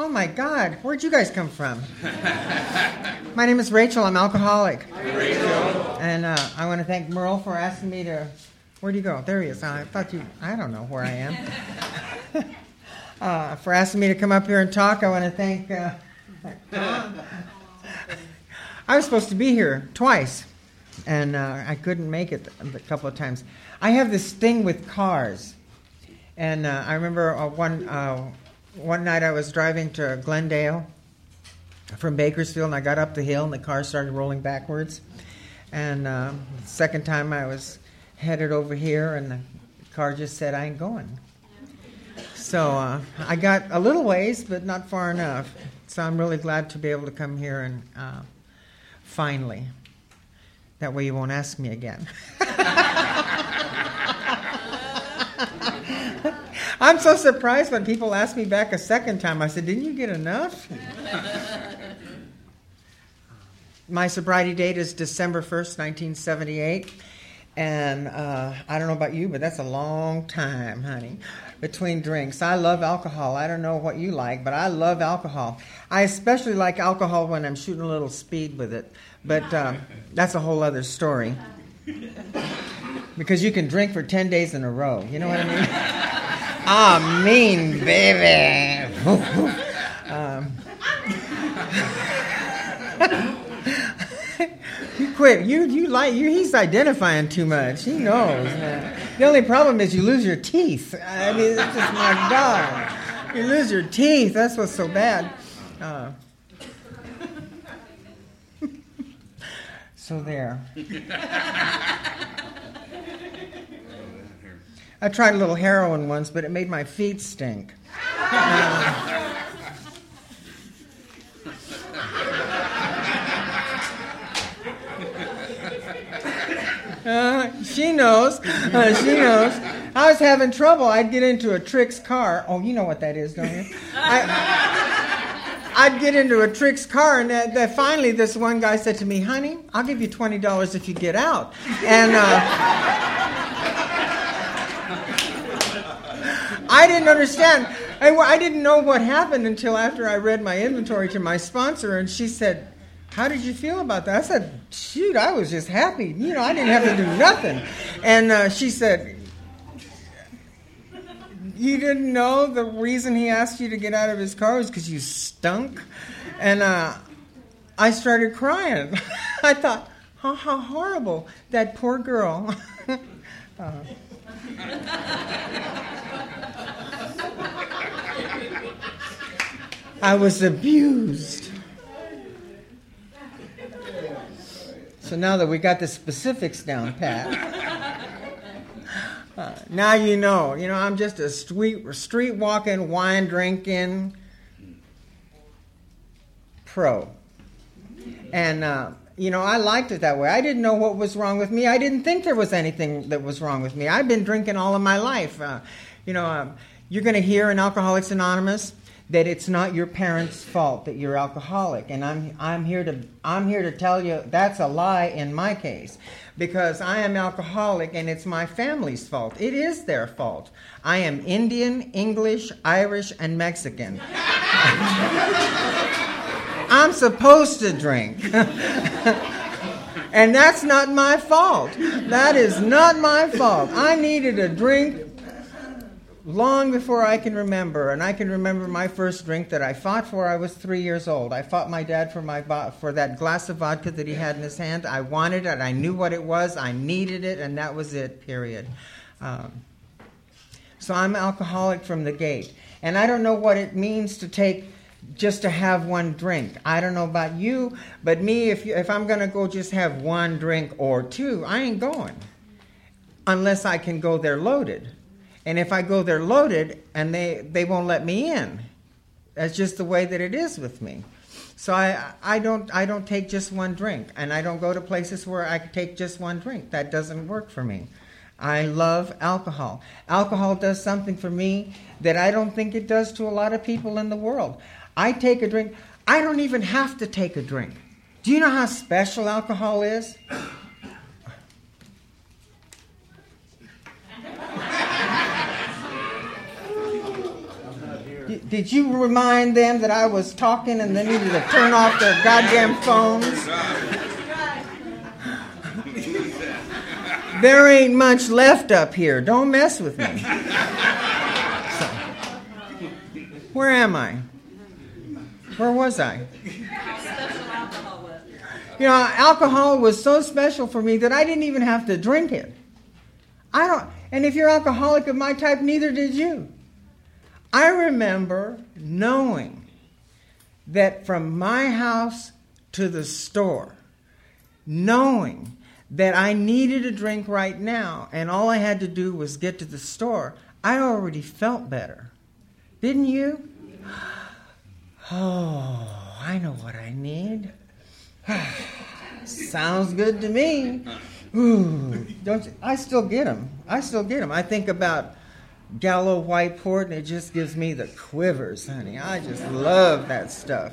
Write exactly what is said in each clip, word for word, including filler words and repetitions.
Oh my God, where'd you guys come from? My name is Rachel, I'm alcoholic. Hi, Rachel. And uh, I want to thank Merle for asking me to, where'd you go? There he is. I thought you, I don't know where I am. uh, for asking me to come up here and talk. I want to thank, uh, I was supposed to be here twice, and uh, I couldn't make it a couple of times. I have this thing with cars, and uh, I remember uh, one, uh, One night I was driving to Glendale from Bakersfield, and I got up the hill, and the car started rolling backwards. And uh, the second time I was headed over here, and the car just said, I ain't going. So uh, I got a little ways, but not far enough. So I'm really glad to be able to come here and uh, finally. That way you won't ask me again. I'm so surprised when people ask me back a second time. I said, didn't you get enough? My sobriety date is December first, nineteen seventy-eight. And uh, I don't know about you, but that's a long time, honey, between drinks. I love alcohol. I don't know what you like, but I love alcohol. I especially like alcohol when I'm shooting a little speed with it. But uh, that's a whole other story. Because you can drink for ten days in a row. You know what I mean? Ah, mean baby. um, you quit. You you like you. He's identifying too much. He knows. Man. The only problem is you lose your teeth. I mean, it's just my God. You lose your teeth. That's what's so bad. Uh, so there. I tried a little heroin once, but it made my feet stink. Uh, uh, she knows. Uh, she knows. I was having trouble. I'd get into a Trix car. Oh, you know what that is, don't you? I, I'd get into a Trix car, and that, that finally this one guy said to me, honey, I'll give you twenty dollars if you get out. And... Uh, I didn't understand. I, I didn't know what happened until after I read my inventory to my sponsor, and she said, how did you feel about that? I said, shoot, I was just happy. You know, I didn't have to do nothing. And uh, she said, you didn't know the reason he asked you to get out of his car was because you stunk? And uh, I started crying. I thought, oh, how horrible. That poor girl. uh, I was abused. So now that we got the specifics down pat, uh, now you know. You know, I'm just a street, street walking, wine drinking pro. And, uh, you know, I liked it that way. I didn't know what was wrong with me. I didn't think there was anything that was wrong with me. I've been drinking all of my life. Uh, you know, um, you're going to hear in Alcoholics Anonymous that it's not your parents' fault that you're alcoholic, and I'm I'm here to I'm here to tell you that's a lie in my case, because I am alcoholic and it's my family's fault. It is their fault. I am Indian, English, Irish, and Mexican. I'm supposed to drink. And that's not my fault. That is not my fault. I needed a drink long before I can remember, and I can remember my first drink that I fought for. I was three years old. I fought my dad for my for that glass of vodka that he had in his hand. I wanted it. I knew what it was. I needed it, and that was it, period. Um, so I'm alcoholic from the gate. And I don't know what it means to take, just to have one drink. I don't know about you, but me, if you, if I'm going to go just have one drink or two, I ain't going unless I can go there loaded. And if I go there loaded, and they, they won't let me in. That's just the way that it is with me. So I I don't I don't take just one drink, and I don't go to places where I take just one drink. That doesn't work for me. I love alcohol. Alcohol does something for me that I don't think it does to a lot of people in the world. I take a drink. I don't even have to take a drink. Do you know how special alcohol is? Do Did you remind them that I was talking and they needed to turn off their goddamn phones? There ain't much left up here. Don't mess with me. So, where am I? Where was I? You know, alcohol was so special for me that I didn't even have to drink it. I don't, and if you're alcoholic of my type, neither did you. I remember knowing that from my house to the store, knowing that I needed a drink right now, and all I had to do was get to the store, I already felt better. Didn't you? Oh, I know what I need. Sounds good to me. Ooh, don't you, I still get them. I still get them. I think about Gallo White Port, and it just gives me the quivers, honey. I just love that stuff.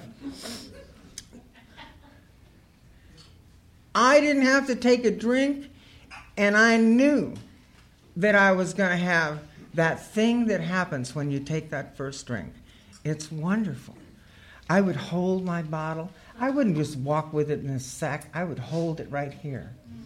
I didn't have to take a drink, and I knew that I was going to have that thing that happens when you take that first drink. It's wonderful. I would hold my bottle. I wouldn't just walk with it in a sack. I would hold it right here.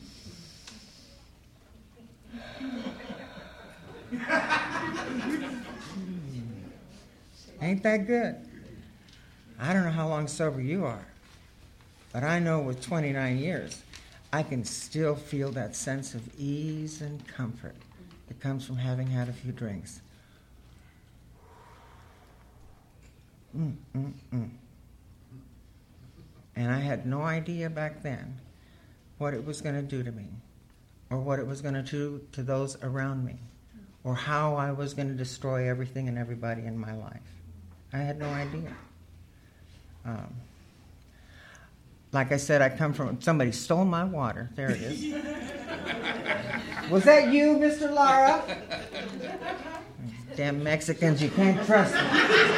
Ain't that good? I don't know how long sober you are, but I know with twenty-nine years, I can still feel that sense of ease and comfort that comes from having had a few drinks. Mm, mm, mm. And I had no idea back then what it was going to do to me, or what it was going to do to those around me, or how I was going to destroy everything and everybody in my life. I had no idea. Um, like I said, I come from, somebody stole my water. There it is. Was that you, Mister Lara? Damn Mexicans, you can't trust them.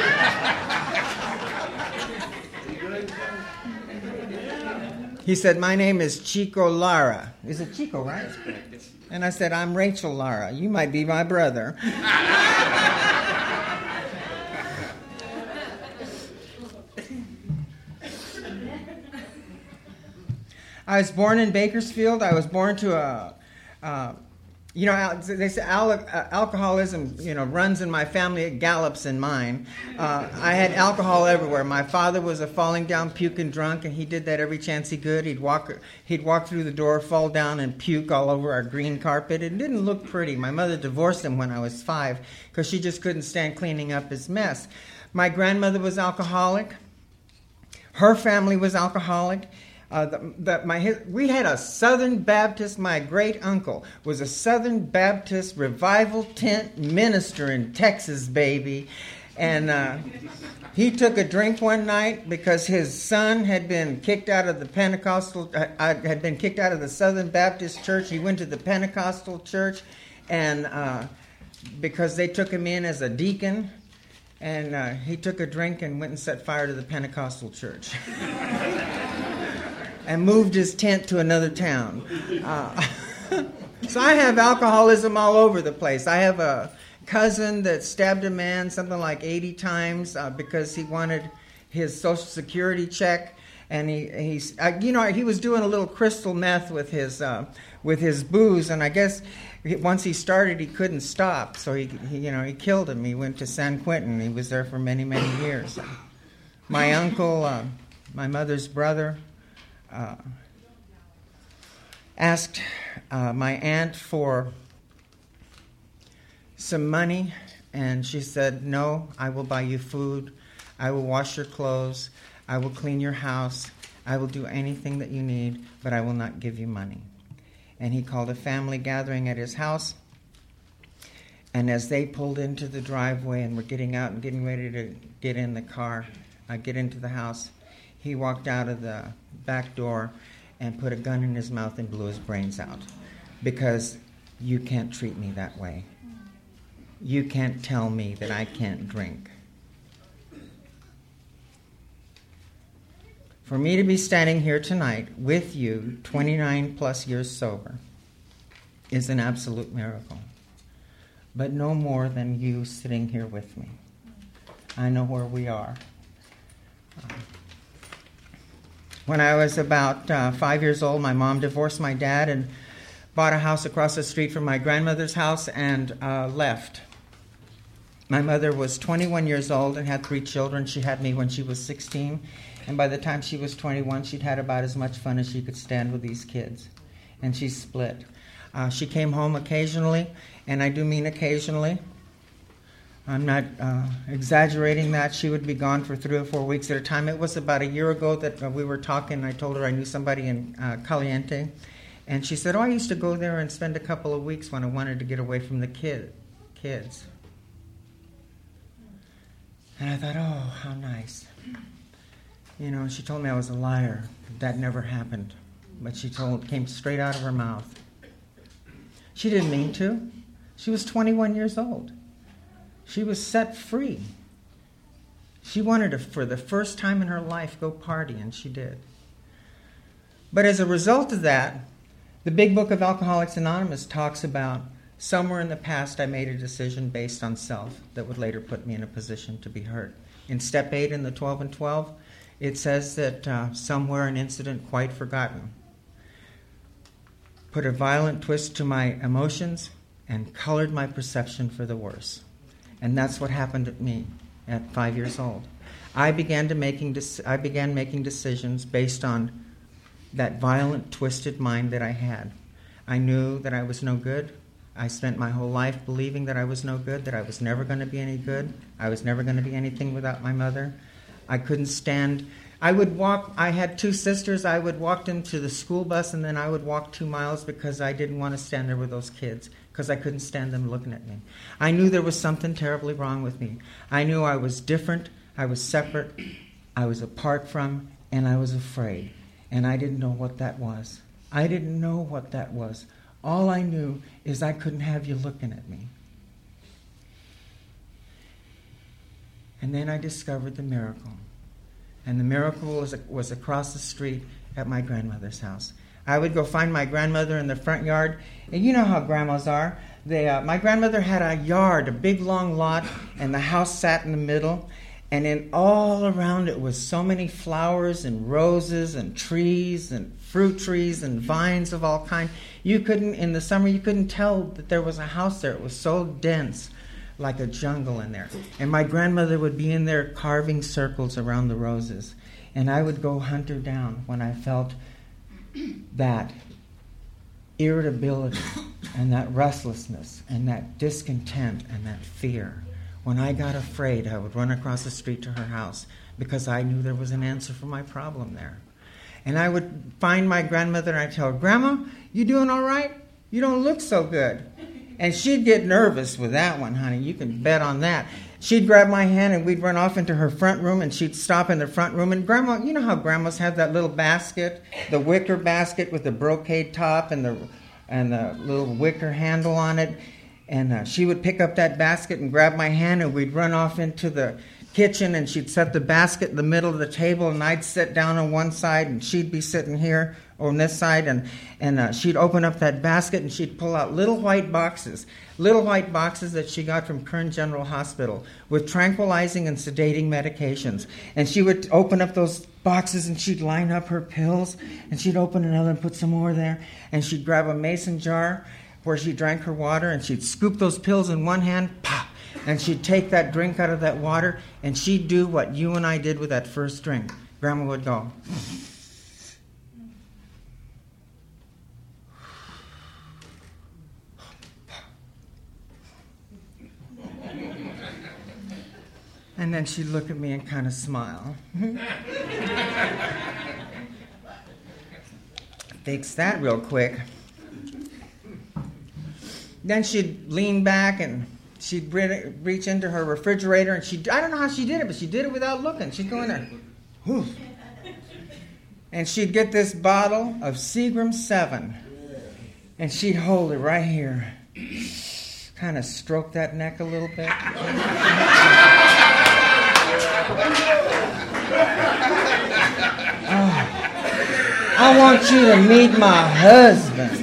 He said, my name is Chico Lara. Is it Chico, right? And I said, I'm Rachel Lara. You might be my brother. I was born in Bakersfield. I was born to a, uh, you know, they say al- alcoholism, you know, runs in my family. It gallops in mine. Uh, I had alcohol everywhere. My father was a falling down, puking drunk, and he did that every chance he could. He'd walk, he'd walk through the door, fall down, and puke all over our green carpet. It didn't look pretty. My mother divorced him when I was five because she just couldn't stand cleaning up his mess. My grandmother was alcoholic. Her family was alcoholic. Uh, the, the, my, we had a Southern Baptist, my great uncle was a Southern Baptist revival tent minister in Texas, baby. And uh, he took a drink one night because his son had been kicked out of the Pentecostal, uh, had been kicked out of the Southern Baptist church. He went to the Pentecostal church, and uh, because they took him in as a deacon, and uh, he took a drink and went and set fire to the Pentecostal church. And moved his tent to another town. Uh, so I have alcoholism all over the place. I have a cousin that stabbed a man something like eighty times uh, because he wanted his Social Security check, and he he's uh, you know he was doing a little crystal meth with his uh, with his booze, and I guess once he started he couldn't stop. So he, he you know he killed him. He went to San Quentin. He was there for many many years. My uncle, uh, my mother's brother. Uh, asked uh, my aunt for some money, and she said, no, I will buy you food, I will wash your clothes, I will clean your house, I will do anything that you need, but I will not give you money. And he called a family gathering at his house, and as they pulled into the driveway and were getting out and getting ready to get in the car, uh, get into the house, he walked out of the back door and put a gun in his mouth and blew his brains out. Because you can't treat me that way. You can't tell me that I can't drink. For me to be standing here tonight with you, twenty-nine plus years sober, is an absolute miracle. But no more than you sitting here with me. I know where we are. Um, when I was about uh, five years old, my mom divorced my dad and bought a house across the street from my grandmother's house and uh, left. My mother was twenty-one years old and had three children. She had me when she was sixteen. And by the time she was twenty-one, she'd had about as much fun as she could stand with these kids. And she split. Uh, she came home occasionally, and I do mean occasionally. I'm not uh, exaggerating that. She would be gone for three or four weeks at a time. It was about a year ago that uh, we were talking. I told her I knew somebody in uh, Caliente. And she said, oh, I used to go there and spend a couple of weeks when I wanted to get away from the kid, kids. And I thought, oh, how nice. You know, she told me I was a liar. That never happened. But she told, came straight out of her mouth. She didn't mean to. She was twenty-one years old. She was set free. She wanted to, for the first time in her life, go party, and she did. But as a result of that, the Big Book of Alcoholics Anonymous talks about somewhere in the past I made a decision based on self that would later put me in a position to be hurt. In step eight in the twelve and twelve, it says that uh, somewhere an incident quite forgotten put a violent twist to my emotions and colored my perception for the worse. And that's what happened to me at five years old. I began to making de- I began making decisions based on that violent, twisted mind that I had. I knew that I was no good. I spent my whole life believing that I was no good, that I was never going to be any good. I was never going to be anything without my mother. I couldn't stand. I would walk. I had two sisters. I would walk them to the school bus, and then I would walk two miles because I didn't want to stand there with those kids, because I couldn't stand them looking at me. I knew there was something terribly wrong with me. I knew I was different. I was separate. I was apart from, and I was afraid. And I didn't know what that was. I didn't know what that was. All I knew is I couldn't have you looking at me. And then I discovered the miracle. And the miracle was, was across the street at my grandmother's house. I would go find my grandmother in the front yard. And you know how grandmas are. They, uh, my grandmother had a yard, a big long lot, and the house sat in the middle. And then all around it was so many flowers and roses and trees and fruit trees and vines of all kinds. You couldn't, in the summer, you couldn't tell that there was a house there. It was so dense, like a jungle in there. And my grandmother would be in there carving circles around the roses. And I would go hunt her down when I felt that irritability and that restlessness and that discontent and that fear. When I got afraid, I would run across the street to her house because I knew there was an answer for my problem there. And I would find my grandmother and I'd tell her, Grandma, you doing all right? You don't look so good. And she'd get nervous with that one, honey. You can bet on that. She'd grab my hand and we'd run off into her front room and she'd stop in the front room. And Grandma, you know how grandmas have that little basket, the wicker basket with the brocade top and the and the little wicker handle on it. And uh, she would pick up that basket and grab my hand and we'd run off into the kitchen and she'd set the basket in the middle of the table and I'd sit down on one side and she'd be sitting here on this side and, and uh, she'd open up that basket and she'd pull out little white boxes, little white boxes that she got from Kern General Hospital with tranquilizing and sedating medications. And she would open up those boxes and she'd line up her pills and she'd open another and put some more there and she'd grab a mason jar where she drank her water and she'd scoop those pills in one hand, pop, and she'd take that drink out of that water and she'd do what you and I did with that first drink. Grandma would go. And then she'd look at me and kind of smile. Fix that real quick. Then she'd lean back and she'd reach into her refrigerator and she I don't know how she did it, but she did it without looking. She'd go in there. Whew. And she'd get this bottle of Seagram seven. And she'd hold it right here. Kind of stroke that neck a little bit. Oh, I want you to meet my husband.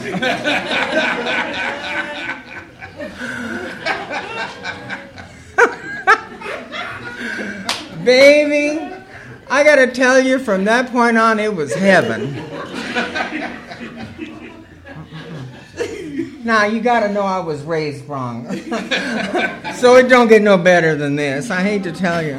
Baby, I got to tell you, from that point on, it was heaven. Now, you got to know I was raised wrong. So it don't get no better than this. I hate to tell you.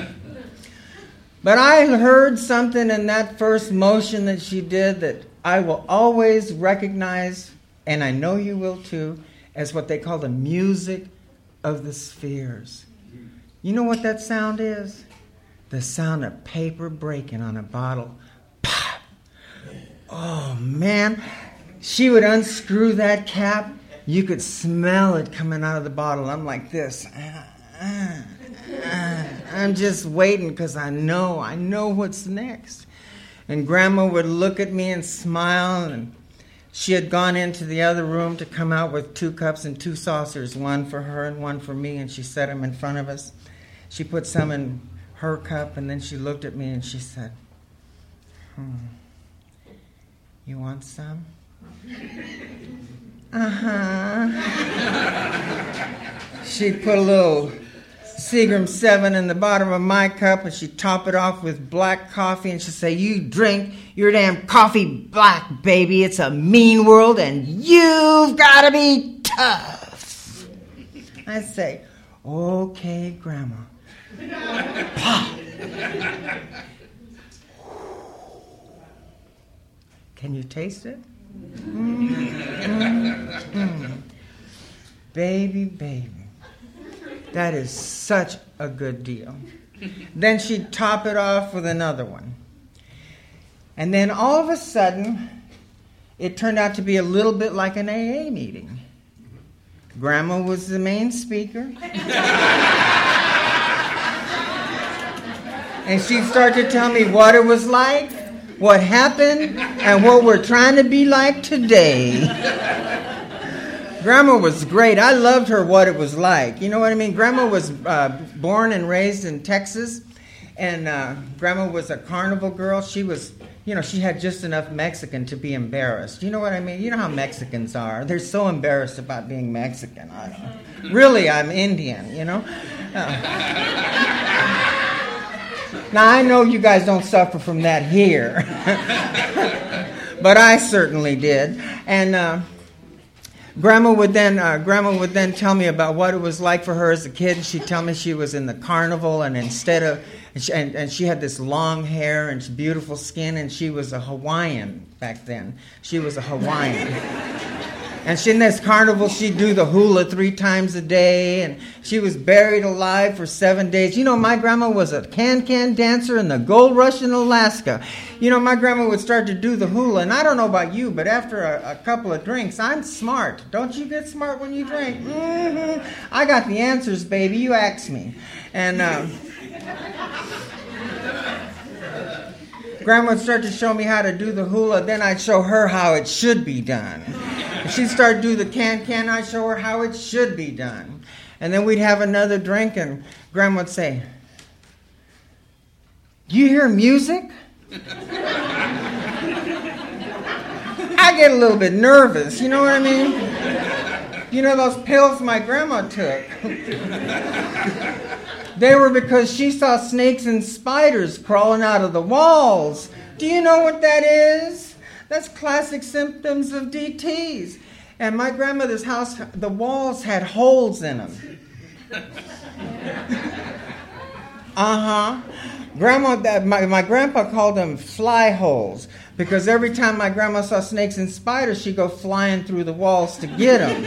But I heard something in that first motion that she did that I will always recognize, and I know you will too, as what they call the music of the spheres. You know what that sound is? The sound of paper breaking on a bottle. Pop! Oh, man. She would unscrew that cap. You could smell it coming out of the bottle. I'm like this. I'm just waiting because I know, I know what's next. And Grandma would look at me and smile, and she had gone into the other room to come out with two cups and two saucers, one for her and one for me, and she set them in front of us. She put some in her cup, and then she looked at me and she said, hmm, you want some? Uh-huh. She'd put a little Seagram seven in the bottom of my cup, and she'd top it off with black coffee, and she'd say, you drink your damn coffee black, baby. It's a mean world, and you've got to be tough. I'd say, okay, Grandma. Pop. Can you taste it? Mm, mm, mm. Baby, baby. That is such a good deal. Then she'd top it off with another one. And then all of a sudden, it turned out to be a little bit like an A A meeting. Grandma was the main speaker. And she'd start to tell me what it was like, what happened, and what we're trying to be like today. Grandma was great. I loved her what it was like. You know what I mean? Grandma was uh, born and raised in Texas, and uh, Grandma was a carnival girl. She was, you know, she had just enough Mexican to be embarrassed. You know what I mean? You know how Mexicans are. They're so embarrassed about being Mexican. I don't know. Really, I'm Indian, you know? Uh, Now, I know you guys don't suffer from that here, but I certainly did. And uh, Grandma would then uh, Grandma would then tell me about what it was like for her as a kid. She'd tell me she was in the carnival, and instead of and she, and, and she had this long hair and beautiful skin, and she was a Hawaiian back then. She was a Hawaiian. And she, in this carnival, she'd do the hula three times a day, and she was buried alive for seven days. You know, my grandma was a can-can dancer in the gold rush in Alaska. You know, my grandma would start to do the hula, and I don't know about you, but after a, a couple of drinks, I'm smart. Don't you get smart when you drink? Mm-hmm. I got the answers, baby. You ask me. And um, Grandma would start to show me how to do the hula, then I'd show her how it should be done. She'd start to do the can-can, I'd show her how it should be done. And then we'd have another drink, and Grandma would say, do you hear music? I get a little bit nervous, you know what I mean? You know those pills my grandma took? They were because she saw snakes and spiders crawling out of the walls. Do you know what that is? That's classic symptoms of D Ts. And my grandmother's house, the walls had holes in them. Uh-huh. Grandma, my, my grandpa called them fly holes, because every time my grandma saw snakes and spiders, she'd go flying through the walls to get them.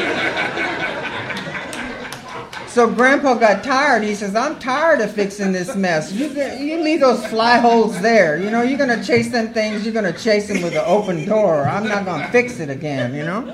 So Grandpa got tired. He says, I'm tired of fixing this mess. You, you leave those fly holes there. You know, you're going to chase them things. You're going to chase them with an open door. I'm not going to fix it again, you know.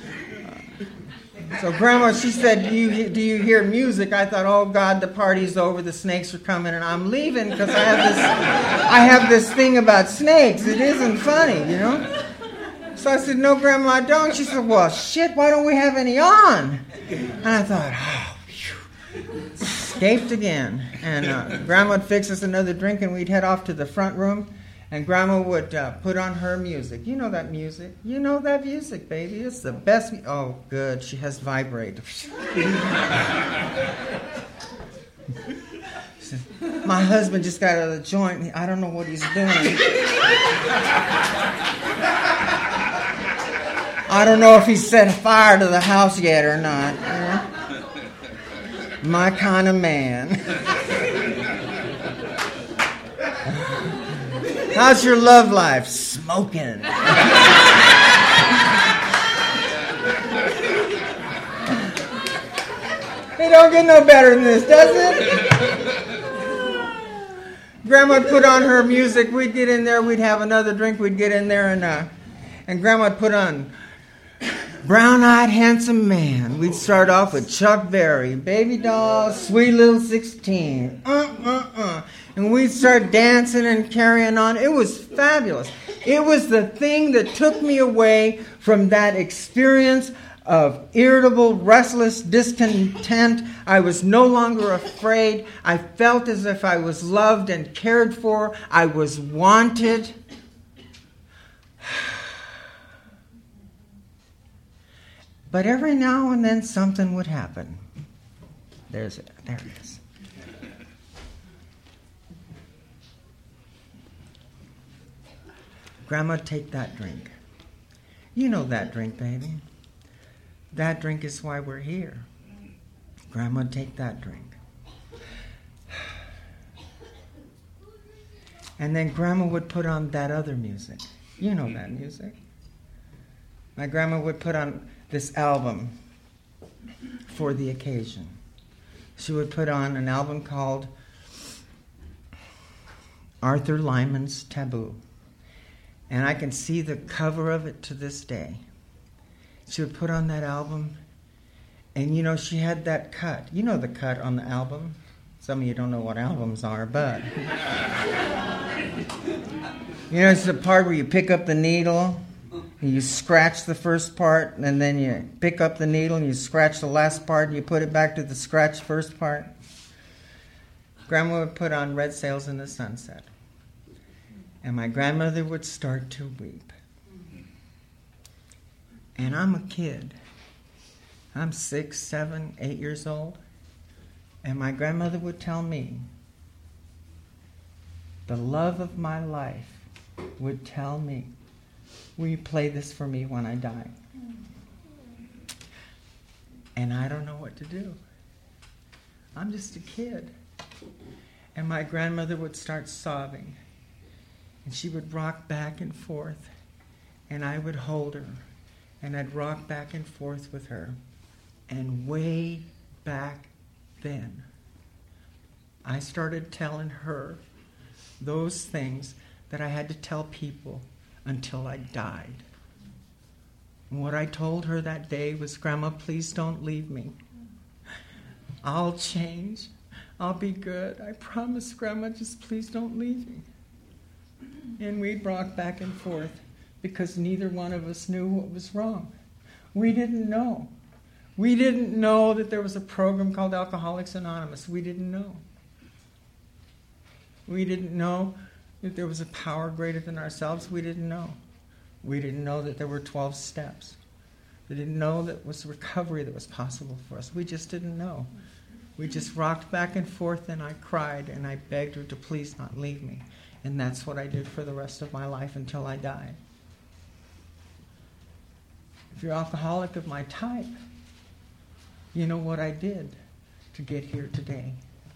So Grandma, she said, do you, do you hear music? I thought, oh, God, the party's over. The snakes are coming, and I'm leaving because I have this, I have this thing about snakes. It isn't funny, you know. So I said, no, Grandma, I don't. She said, well, shit, why don't we have any on? And I thought, oh. Escaped again. And uh, Grandma would fix us another drink, and we'd head off to the front room, and Grandma would uh, put on her music. You know that music. You know that music, baby. It's the best. Mu- oh, good. She has vibrate. says, my husband just got out of the joint. I don't know what he's doing. I don't know if he set fire to the house yet or not. You know? My kind of man. How's your love life? Smoking. It don't get no better than this, does it? Grandma would put on her music. We'd get in there. We'd have another drink. We'd get in there, and uh, and Grandma would put on Brown-Eyed Handsome Man. We'd start off with Chuck Berry, Baby Doll, Sweet Little sixteen. Uh, uh, uh. And we'd start dancing and carrying on. It was fabulous. It was the thing that took me away from that experience of irritable, restless discontent. I was no longer afraid. I felt as if I was loved and cared for. I was wanted. But every now and then something would happen. There's it. There it is. Grandma, take that drink. You know that drink, baby. That drink is why we're here. Grandma, take that drink. And then Grandma would put on that other music. You know that music. My grandma would put on this album for the occasion. She would put on an album called Arthur Lyman's Taboo. And I can see the cover of it to this day. She would put on that album, and you know, she had that cut. You know the cut on the album. Some of you don't know what albums are, but you know, it's the part where you pick up the needle, and you scratch the first part, and then you pick up the needle, and you scratch the last part, and you put it back to the scratched first part. Grandma would put on Red Sails in the Sunset. And my grandmother would start to weep. And I'm a kid. I'm six, seven, eight years old. And my grandmother would tell me, the love of my life would tell me, will you play this for me when I die? And I don't know what to do. I'm just a kid. And my grandmother would start sobbing. And she would rock back and forth, and I would hold her, and I'd rock back and forth with her. And way back then, I started telling her those things that I had to tell people until I died. And what I told her that day was, Grandma, please don't leave me. I'll change. I'll be good. I promise, Grandma, just please don't leave me. And we'd rock back and forth because neither one of us knew what was wrong. We didn't know. We didn't know that there was a program called Alcoholics Anonymous. We didn't know. We didn't know that there was a power greater than ourselves. We didn't know. We didn't know that there were twelve steps. We didn't know that was recovery that was possible for us. We just didn't know. We just rocked back and forth, and I cried, and I begged her to please not leave me. And that's what I did for the rest of my life until I died. If you're alcoholic of my type, you know what I did to get here today.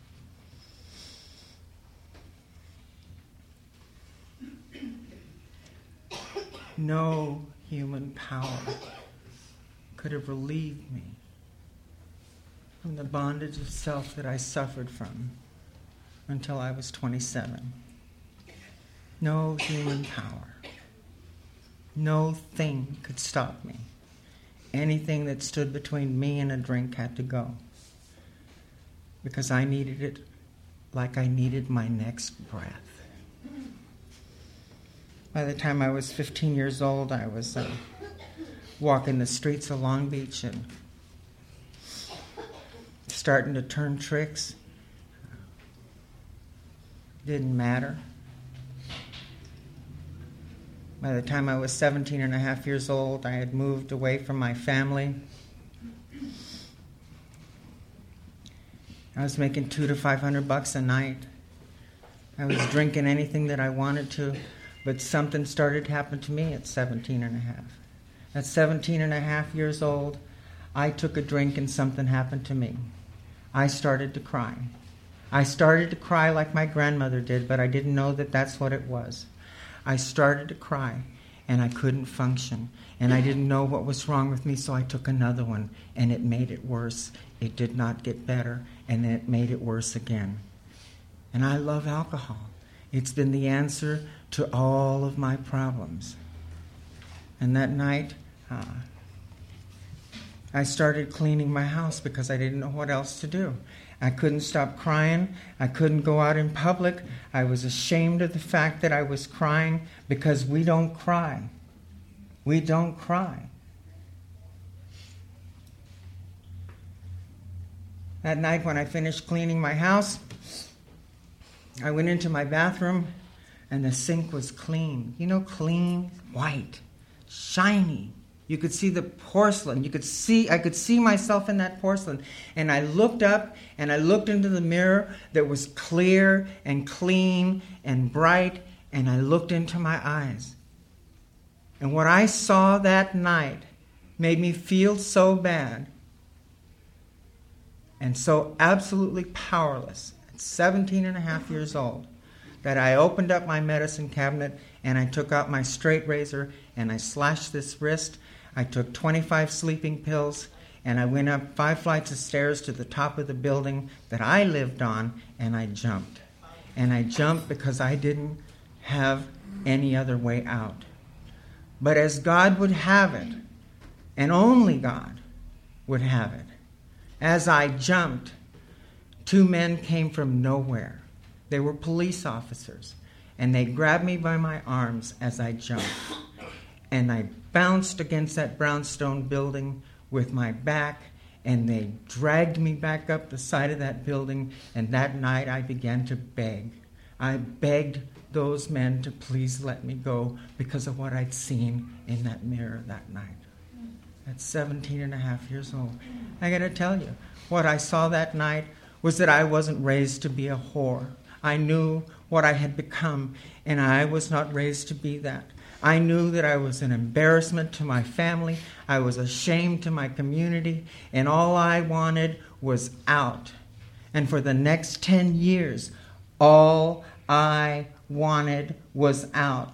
No human power could have relieved me from the bondage of self that I suffered from until I was twenty-seven. No human power. No thing could stop me. Anything that stood between me and a drink had to go. Because I needed it like I needed my next breath. By the time I was fifteen years old, I was uh, walking the streets of Long Beach and starting to turn tricks. Didn't matter. By the time I was seventeen and a half years old, I had moved away from my family. I was making two to five hundred bucks a night. I was drinking anything that I wanted to, but something started to happen to me at seventeen and a half. At seventeen and a half years old, I took a drink and something happened to me. I started to cry. I started to cry like my grandmother did, but I didn't know that that's what it was. I started to cry, and I couldn't function, and I didn't know what was wrong with me, so I took another one, and it made it worse. It did not get better, and then it made it worse again. And I love alcohol. It's been the answer to all of my problems. And that night, uh, I started cleaning my house because I didn't know what else to do. I couldn't stop crying. I couldn't go out in public. I was ashamed of the fact that I was crying because we don't cry. We don't cry. That night when I finished cleaning my house, I went into my bathroom and the sink was clean. You know, clean, white, shiny. You could see the porcelain. You could see, I could see myself in that porcelain. And I looked up and I looked into the mirror that was clear and clean and bright, and I looked into my eyes. And what I saw that night made me feel so bad and so absolutely powerless at seventeen and a half years old that I opened up my medicine cabinet and I took out my straight razor and I slashed this wrist. I took twenty-five sleeping pills, and I went up five flights of stairs to the top of the building that I lived on, and I jumped. And I jumped because I didn't have any other way out. But as God would have it, and only God would have it, as I jumped, two men came from nowhere. They were police officers, and they grabbed me by my arms as I jumped. And I bounced against that brownstone building with my back, and they dragged me back up the side of that building, and that night I began to beg. I begged those men to please let me go because of what I'd seen in that mirror that night. At seventeen and a half years old. I got to tell you, what I saw that night was that I wasn't raised to be a whore. I knew what I had become, and I was not raised to be that. I knew that I was an embarrassment to my family. I was ashamed to my community. And all I wanted was out. And for the next ten years, all I wanted was out.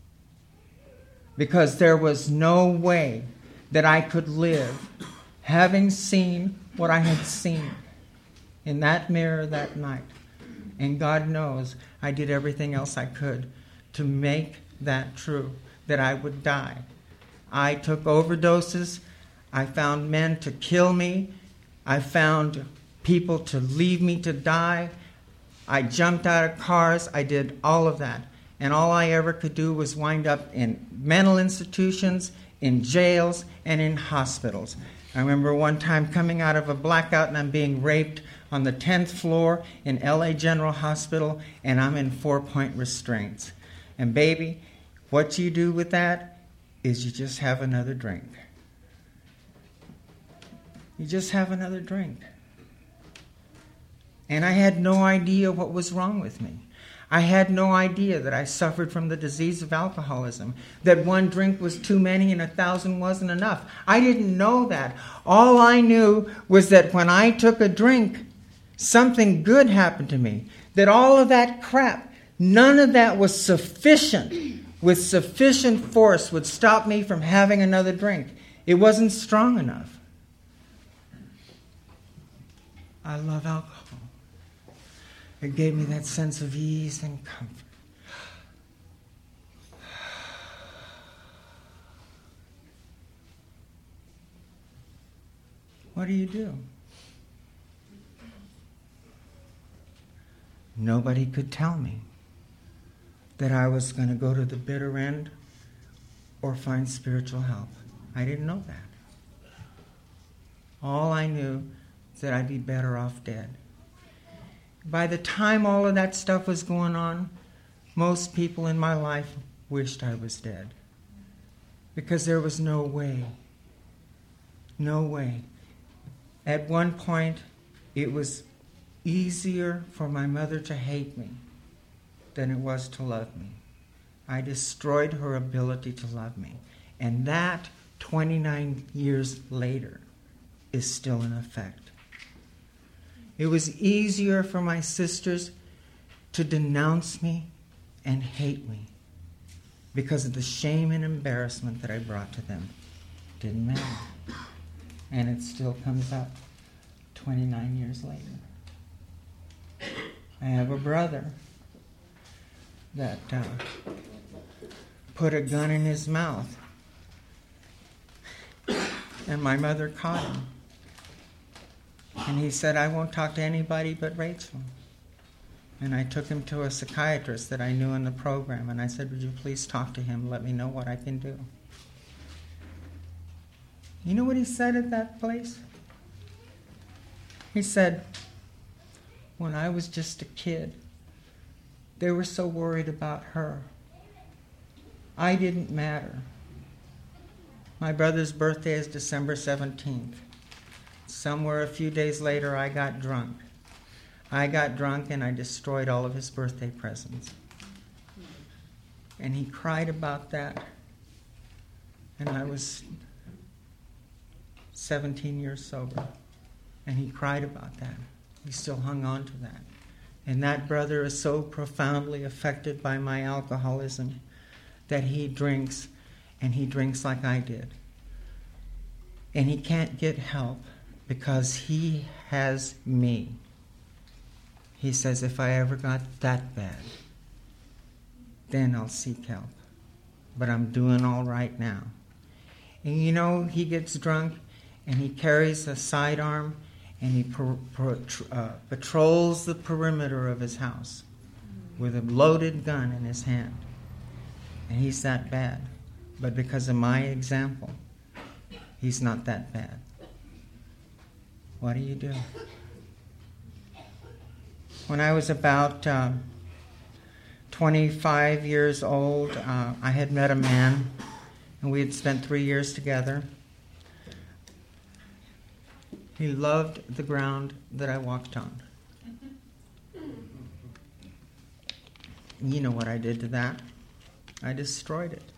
Because there was no way that I could live having seen what I had seen in that mirror that night. And God knows I did everything else I could to make that true, that I would die. I took overdoses. I found men to kill me. I found people to leave me to die. I jumped out of cars. I did all of that. And all I ever could do was wind up in mental institutions, in jails, and in hospitals. I remember one time coming out of a blackout and I'm being raped on the tenth floor in L A General Hospital, and I'm in four-point restraints. And baby, what you do with that is you just have another drink. You just have another drink. And I had no idea what was wrong with me. I had no idea that I suffered from the disease of alcoholism, that one drink was too many and a thousand wasn't enough. I didn't know that. All I knew was that when I took a drink, something good happened to me. That all of that crap, none of that was sufficient, with sufficient force would stop me from having another drink. It wasn't strong enough. I love alcohol. It gave me that sense of ease and comfort. What do you do? Nobody could tell me that I was going to go to the bitter end or find spiritual help. I didn't know that. All I knew is that I'd be better off dead. By the time all of that stuff was going on, most people in my life wished I was dead. Because there was no way. No way. At one point, it was easier for my mother to hate me than it was to love me. I destroyed her ability to love me. And that, twenty-nine years later, is still in effect. It was easier for my sisters to denounce me and hate me because of the shame and embarrassment that I brought to them. Didn't matter. And it still comes up twenty-nine years later. I have a brother that uh, put a gun in his mouth, and my mother caught him. And he said, I won't talk to anybody but Rachel. And I took him to a psychiatrist that I knew in the program, and I said, would you please talk to him, let me know what I can do. You know what he said at that place? He said, when I was just a kid, they were so worried about her. I didn't matter. My brother's birthday is December seventeenth. Somewhere a few days later, I got drunk. I got drunk and I destroyed all of his birthday presents. And he cried about that. And I was seventeen years sober. And he cried about that. He still hung on to that. And that brother is so profoundly affected by my alcoholism that he drinks, and he drinks like I did. And he can't get help because he has me. He says, if I ever got that bad, then I'll seek help. But I'm doing all right now. And you know, he gets drunk, and he carries a sidearm, and he per, per, uh, patrols the perimeter of his house with a loaded gun in his hand. And he's that bad. But because of my example, he's not that bad. What do you do? When I was about uh, twenty-five years old, uh, I had met a man, and we had spent three years together. He loved the ground that I walked on. You know what I did to that? I destroyed it.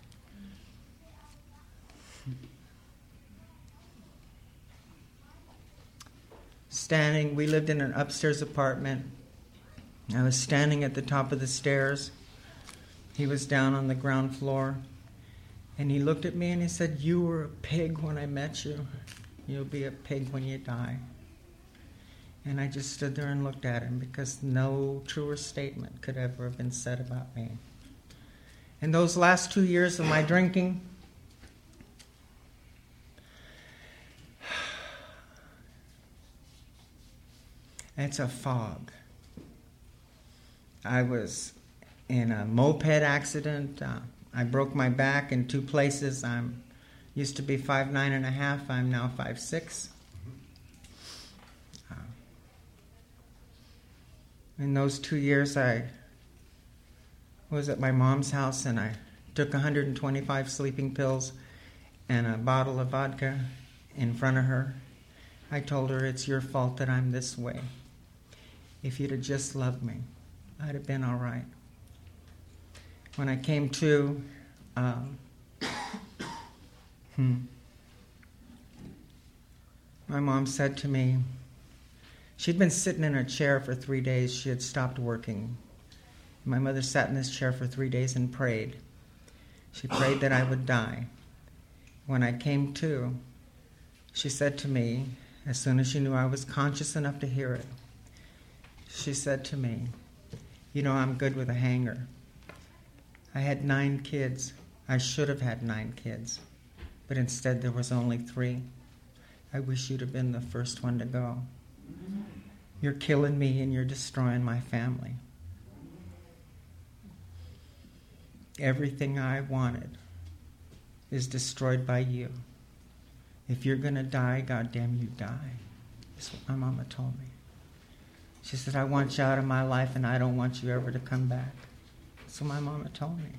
Standing, we lived in an upstairs apartment. I was standing at the top of the stairs. He was down on the ground floor. And he looked at me and he said, you were a pig when I met you. You'll be a pig when you die. And I just stood there and looked at him because no truer statement could ever have been said about me. In those last two years of my drinking, it's a fog. I was in a moped accident. Uh, I broke my back in two places. I'm used to be five nine and a half. I'm now five six. Uh, in those two years, I was at my mom's house, and I took one hundred twenty-five sleeping pills and a bottle of vodka in front of her. I told her, it's your fault that I'm this way. If you'd have just loved me, I'd have been all right. When I came to, um, hmm, my mom said to me, she'd been sitting in a chair for three days. She had stopped working. My mother sat in this chair for three days and prayed. She prayed that I would die. When I came to, she said to me, as soon as she knew I was conscious enough to hear it, she said to me, you know, I'm good with a hanger. I had nine kids. I should have had nine kids, but instead there was only three. I wish you'd have been the first one to go. You're killing me and you're destroying my family. Everything I wanted is destroyed by you. If you're going to die, goddamn you die. That's what my mama told me. She said, I want you out of my life and I don't want you ever to come back. So my mama told me.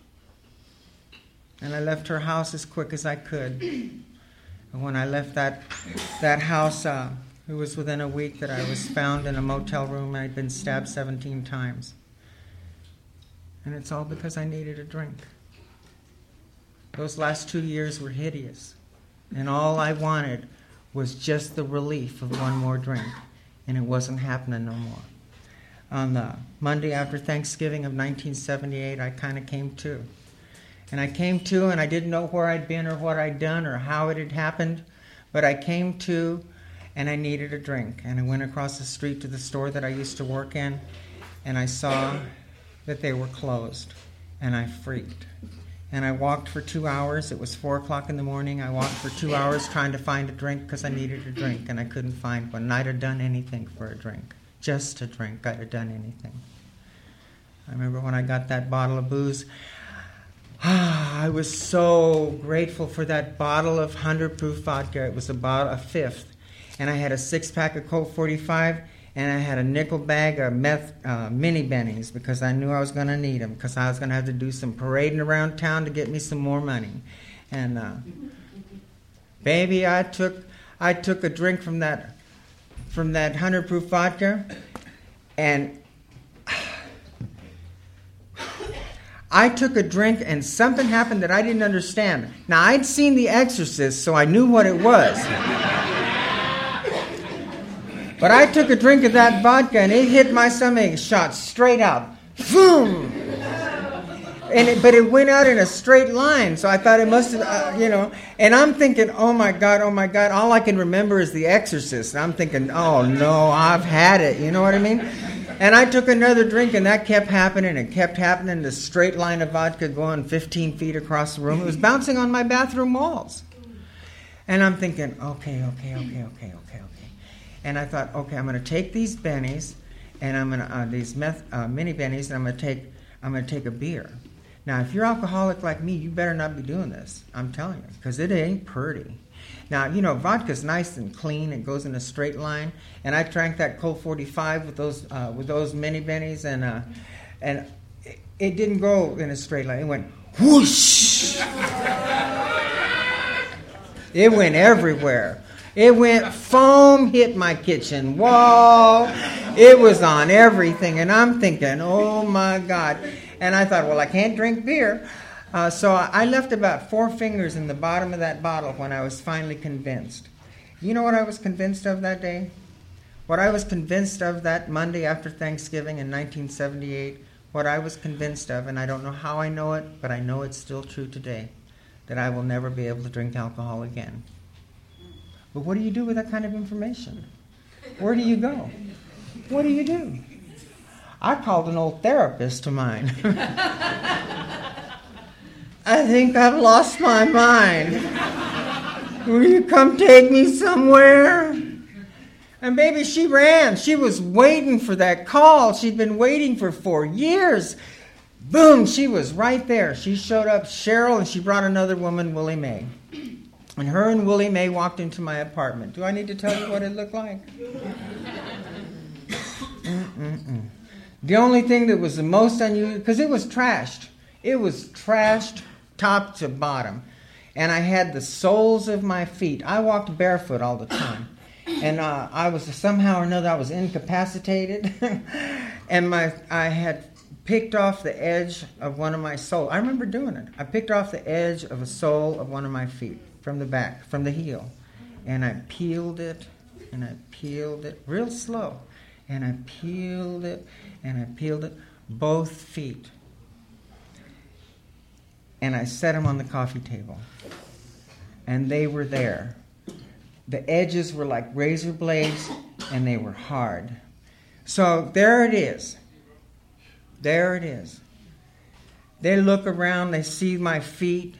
And I left her house as quick as I could. And when I left that that house, uh, It was within a week that I was found in a motel room. I'd been stabbed seventeen times. And it's all because I needed a drink. Those last two years were hideous. And all I wanted was just the relief of one more drink. And it wasn't happening no more. On the Monday after Thanksgiving of nineteen seventy-eight, I kind of came to. And I came to, and I didn't know where I'd been or what I'd done or how it had happened. But I came to, and I needed a drink. And I went across the street to the store that I used to work in, and I saw that they were closed. And I freaked. And I walked for two hours. It was four o'clock in the morning. I walked for two hours trying to find a drink because I needed a drink, and I couldn't find one. And I'd have done anything for a drink. Just to drink, I'd have done anything. I remember when I got that bottle of booze, I was so grateful for that bottle of one hundred proof vodka. It was about a fifth. And I had a six-pack of Colt forty-five, and I had a nickel bag of meth uh, mini bennies because I knew I was going to need them because I was going to have to do some parading around town to get me some more money. And uh, baby, I took I took a drink from that from that one hundred proof vodka, and I took a drink and something happened that I didn't understand. Now, I'd seen The Exorcist, so I knew what it was. But I took a drink of that vodka and it hit my stomach, shot straight out. Boom! And it, but it went out in a straight line, so I thought it must have, uh, you know. And I'm thinking, oh my God, oh my God. All I can remember is The Exorcist. And I'm thinking, oh no, I've had it. You know what I mean? And I took another drink, and that kept happening. It kept happening. The straight line of vodka going fifteen feet across the room. It was bouncing on my bathroom walls. And I'm thinking, okay, okay, okay, okay, okay, okay. And I thought, okay, I'm going to take these bennies, and I'm going to uh, these meth, uh, mini bennies, and I'm going to take I'm going to take a beer. Now, if you're alcoholic like me, you better not be doing this. I'm telling you, because it ain't pretty. Now, you know, vodka's nice and clean. It goes in a straight line. And I drank that Colt forty-five with those uh, with those mini bennies, and uh, and it, it didn't go in a straight line. It went whoosh. It went everywhere. It went, foam hit my kitchen wall. It was on everything. And I'm thinking, oh, my God. And I thought, well, I can't drink beer. Uh, so I left about four fingers in the bottom of that bottle when I was finally convinced. You know what I was convinced of that day? What I was convinced of that Monday after Thanksgiving in nineteen seventy-eight, what I was convinced of, and I don't know how I know it, but I know it's still true today, that I will never be able to drink alcohol again. But what do you do with that kind of information? Where do you go? What do you do? I called an old therapist of mine. I think I've lost my mind. Will you come take me somewhere? And baby, she ran. She was waiting for that call. She'd been waiting for four years. Boom, she was right there. She showed up, Cheryl, and she brought another woman, Willie Mae. And her and Willie Mae walked into my apartment. Do I need to tell you what it looked like? Mm-mm-mm. The only thing that was the most unusual, because it was trashed. It was trashed top to bottom. And I had the soles of my feet. I walked barefoot all the time. And uh, I was somehow or another, I was incapacitated. And my I had picked off the edge of one of my soles. I remember doing it. I picked off the edge of a sole of one of my feet from the back, from the heel. And I peeled it, and I peeled it real slow. And I peeled it, and I peeled it, both feet. And I set them on the coffee table. And they were there. The edges were like razor blades, and they were hard. So there it is. There it is. They look around, they see my feet.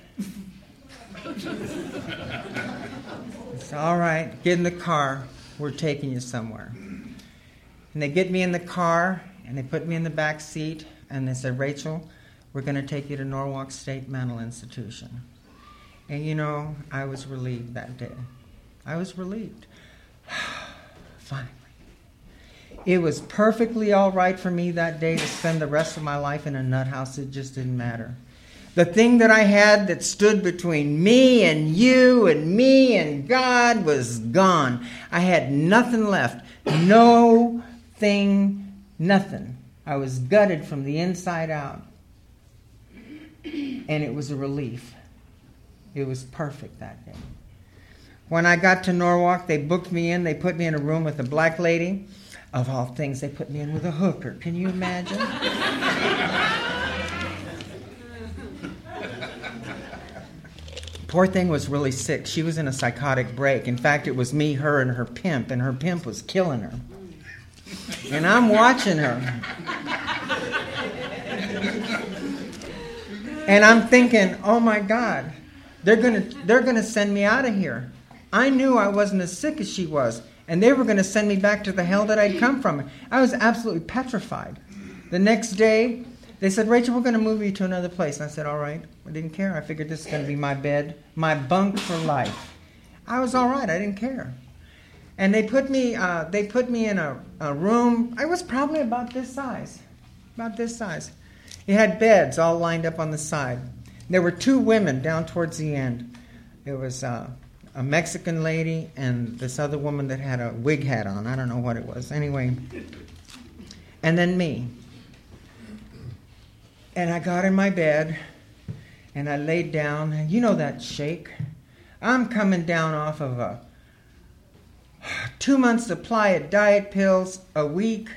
It's all right, get in the car, we're taking you somewhere. And they get me in the car, and they put me in the back seat, and they said, Rachel, we're going to take you to Norwalk State Mental Institution. And you know, I was relieved that day. I was relieved. Finally. It was perfectly all right for me that day to spend the rest of my life in a nut house. It just didn't matter. The thing that I had that stood between me and you and me and God was gone. I had nothing left. No thing, nothing. I was gutted from the inside out. And it was a relief. It was perfect that day. When I got to Norwalk, they booked me in. They put me in a room with a black lady. Of all things, they put me in with a hooker. Can you imagine? Poor thing was really sick. She was in a psychotic break. In fact, it was me, her, and her pimp, and her pimp was killing her. And I'm watching her. And I'm thinking, oh my God, they're gonna they're gonna send me out of here. I knew I wasn't as sick as she was, and they were gonna send me back to the hell that I'd come from. I was absolutely petrified. The next day, they said, Rachel, we're going to move you to another place. And I said, all right. I didn't care. I figured this is going to be my bed, my bunk for life. I was all right. I didn't care. And they put me uh, they put me in a, a room. I was probably about this size, about this size. It had beds all lined up on the side. There were two women down towards the end. It was uh, a Mexican lady and this other woman that had a wig hat on. I don't know what it was. Anyway, and then me. And I got in my bed, and I laid down, and you know that shake. I'm coming down off of a two-month supply of diet pills a week,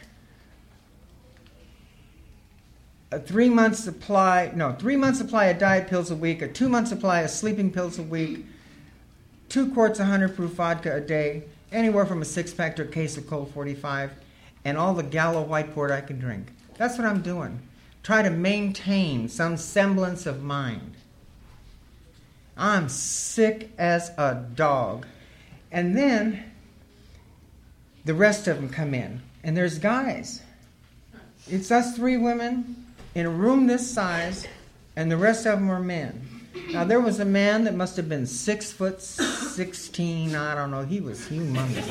a three-month supply, no, three-month supply of diet pills a week, a two-month supply of sleeping pills a week, two quarts of one hundred proof vodka a day, anywhere from a six-pack to a case of Colt forty-five, and all the Gallo whiteboard I can drink. That's what I'm doing. Try to maintain some semblance of mind. I'm sick as a dog. And then the rest of them come in. And there's guys. It's us three women in a room this size, and the rest of them are men. Now, there was a man that must have been six foot sixteen. I don't know. He was humongous.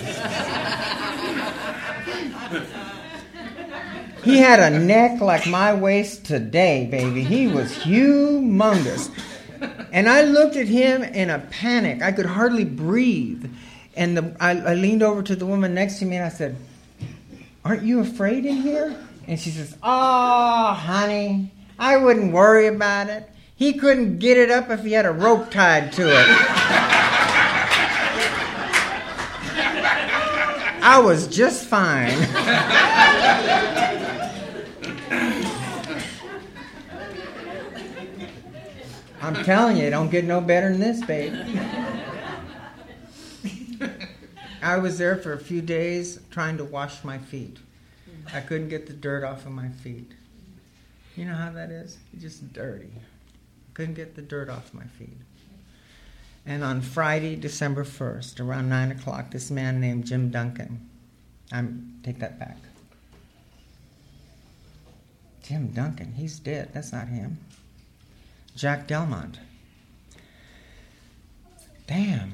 He had a neck like my waist today, baby. He was humongous. And I looked at him in a panic. I could hardly breathe. And the, I, I leaned over to the woman next to me and I said, aren't you afraid in here? And she says, oh, honey, I wouldn't worry about it. He couldn't get it up if he had a rope tied to it. I was just fine. I'm telling you, it don't get no better than this, babe. I was there for a few days trying to wash my feet. I couldn't get the dirt off of my feet. You know how that is? It's just dirty. Couldn't get the dirt off my feet. And on Friday, December first, around nine o'clock, this man named Jim Duncan, I'm take that back. Jim Duncan, he's dead. That's not him. Jack Delmont. Damn.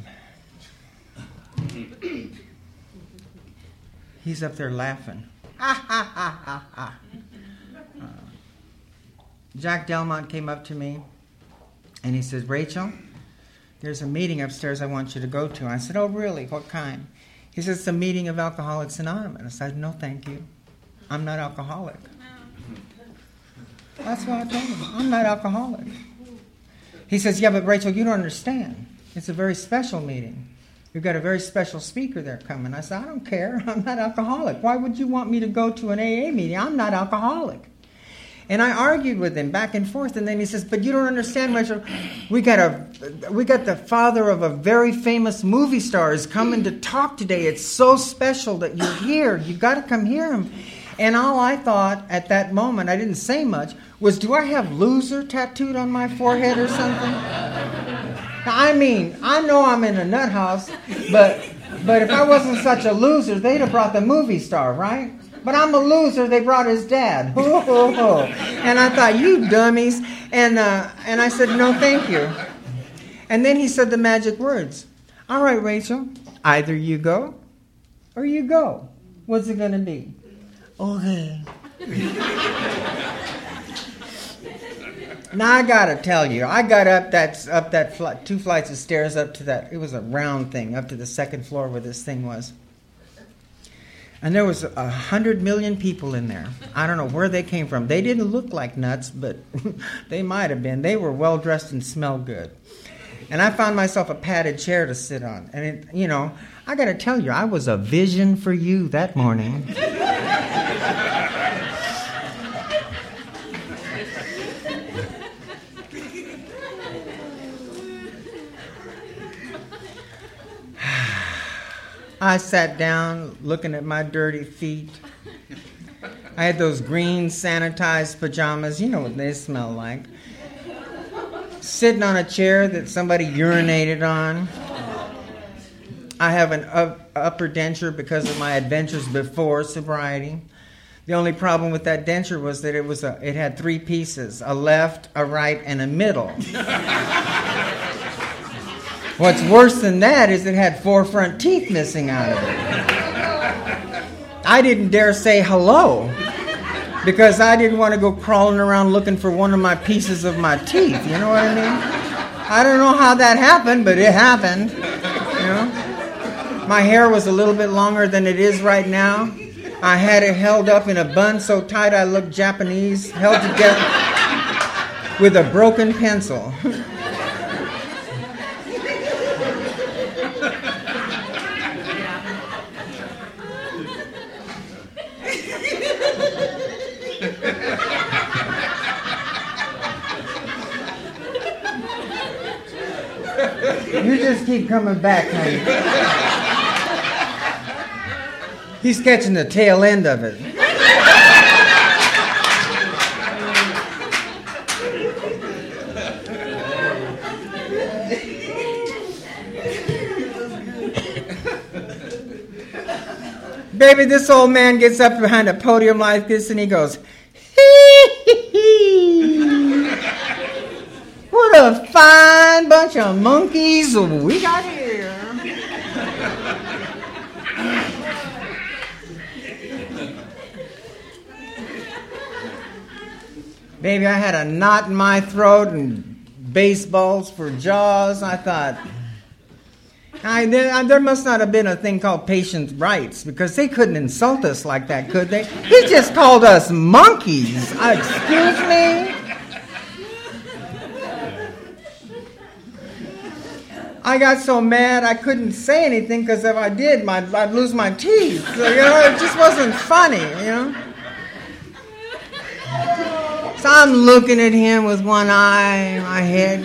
He's up there laughing. Ha ha ha ha ha. Uh, Jack Delmont came up to me and he says, Rachel, there's a meeting upstairs I want you to go to. I said, oh, really? What kind? He says, it's a meeting of Alcoholics Anonymous. I said, no, thank you. I'm not alcoholic. That's what I told him. I'm not alcoholic. He says, yeah, but Rachel, you don't understand. It's a very special meeting. You've got a very special speaker there coming. I said, I don't care. I'm not alcoholic. Why would you want me to go to an A A meeting? I'm not alcoholic. And I argued with him back and forth, and then he says, but you don't understand, Rachel. We got a, we got the father of a very famous movie star is coming to talk today. It's so special that you're here. You've got to come hear him. And all I thought at that moment, I didn't say much, was, do I have loser tattooed on my forehead or something? I mean, I know I'm in a nut house, but but if I wasn't such a loser, they'd have brought the movie star, right? But I'm a loser, they brought his dad. And I thought, you dummies. And uh, and I said, no, thank you. And then he said the magic words. All right, Rachel, either you go or you go. What's it going to be? Okay. Now I gotta tell you, I got up that up that fl- two flights of stairs up to that. It was a round thing up to the second floor where this thing was, and there was a hundred million people in there. I don't know where they came from. They didn't look like nuts, but they might have been. They were well dressed and smelled good. And I found myself a padded chair to sit on. And it, you know, I got to tell you, I was a vision for you that morning. I sat down looking at my dirty feet. I had those green sanitized pajamas. You know what they smell like. Sitting on a chair that somebody urinated on. I have an up, upper denture because of my adventures before sobriety. The only problem with that denture was that it was a, it had three pieces, a left, a right, and a middle. What's worse than that is it had four front teeth missing out of it. I didn't dare say hello because I didn't want to go crawling around looking for one of my pieces of my teeth. You know what I mean? I don't know how that happened, but it happened. You know? My hair was a little bit longer than it is right now. I had it held up in a bun so tight I looked Japanese, held together with a broken pencil. You just keep coming back, honey. He's catching the tail end of it. Baby, this old man gets up behind a podium like this and he goes, hee hee hee. What a fine bunch of monkeys we got here. Baby, I had a knot in my throat and baseballs for jaws. I thought, I, there, there must not have been a thing called patients' rights because they couldn't insult us like that, could they? He just called us monkeys. Uh, excuse me? I got so mad I couldn't say anything because if I did, my, I'd lose my teeth. So, you know, it just wasn't funny, you know? So I'm looking at him with one eye in my head.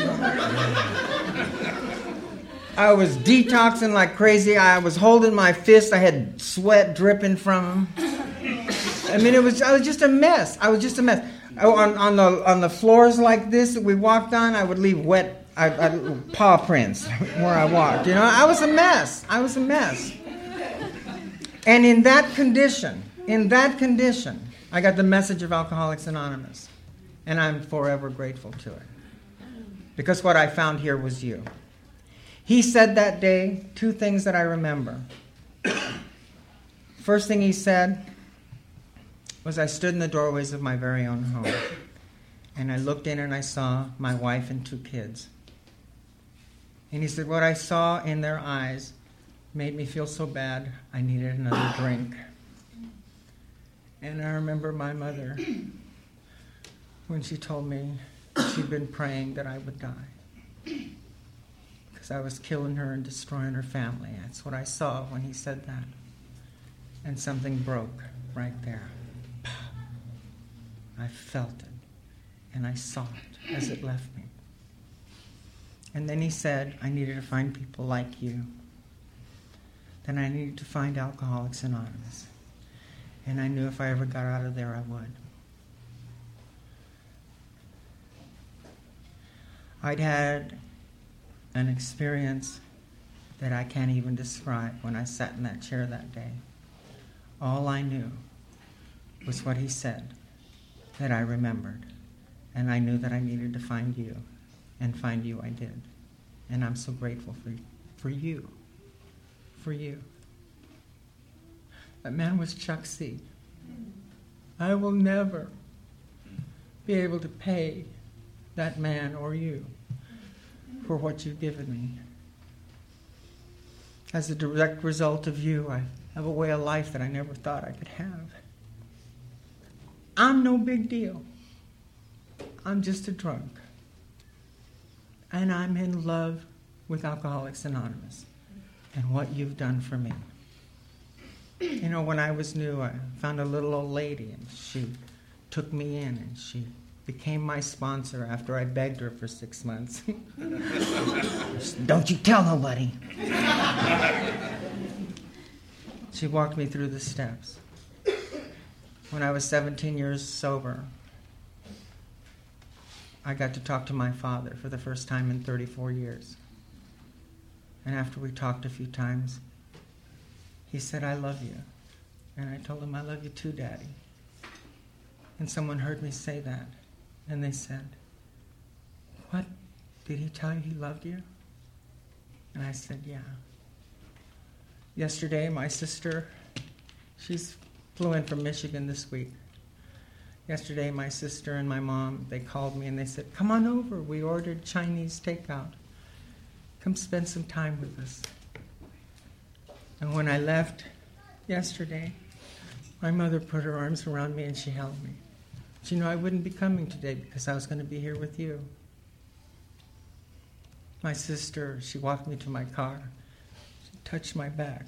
I was detoxing like crazy. I was holding my fist. I had sweat dripping from him. I mean, it was I was just a mess. I was just a mess. On, on the on the floors like this that we walked on, I would leave wet I, I, paw prints where I walked. You know, I was a mess. I was a mess. And in that condition, in that condition, I got the message of Alcoholics Anonymous. And I'm forever grateful to it. Because what I found here was you. He said that day two things that I remember. First thing he said was I stood in the doorways of my very own home. And I looked in and I saw my wife and two kids. And he said, what I saw in their eyes made me feel so bad I needed another drink. And I remember my mother when she told me she'd been praying that I would die. Because I was killing her and destroying her family. That's what I saw when he said that. And something broke right there. I felt it. And I saw it as it left me. And then he said, I needed to find people like you. Then I needed to find Alcoholics Anonymous. And I knew if I ever got out of there, I would. I'd had an experience that I can't even describe when I sat in that chair that day. All I knew was what he said that I remembered. And I knew that I needed to find you. And find you I did. And I'm so grateful for, for you. For you. That man was Chuck C. I will never be able to pay that man or you, for what you've given me. As a direct result of you, I have a way of life that I never thought I could have. I'm no big deal. I'm just a drunk. And I'm in love with Alcoholics Anonymous and what you've done for me. You know, when I was new, I found a little old lady, and she took me in, and she became my sponsor after I begged her for six months. Don't you tell nobody. She walked me through the steps. When I was seventeen years sober, I got to talk to my father for the first time in thirty-four years. And after we talked a few times, he said, I love you. And I told him, I love you too, Daddy. And someone heard me say that. And they said, what? Did he tell you he loved you? And I said, yeah. Yesterday, my sister, she's flew in from Michigan this week. Yesterday, my sister and my mom, they called me and they said, come on over. We ordered Chinese takeout. Come spend some time with us. And when I left yesterday, my mother put her arms around me and she held me. She knew I wouldn't be coming today because I was going to be here with you. My sister, she walked me to my car. She touched my back.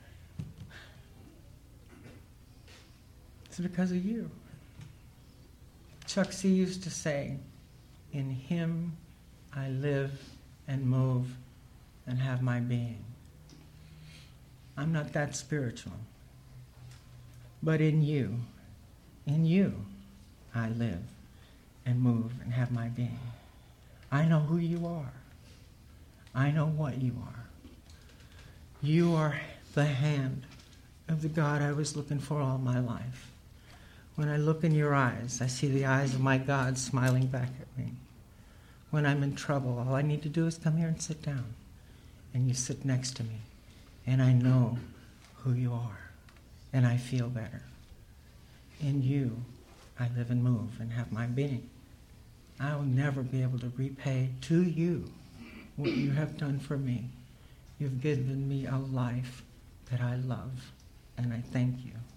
It's because of you. Chuck C. used to say, in him I live and move and have my being. I'm not that spiritual. But in you, in you, I live and move and have my being. I know who you are. I know what you are. You are the hand of the God I was looking for all my life. When I look in your eyes, I see the eyes of my God smiling back at me. When I'm in trouble, all I need to do is come here and sit down. And you sit next to me. And I know who you are. And I feel better. In you, I live and move and have my being. I will never be able to repay to you what you have done for me. You've given me a life that I love, and I thank you.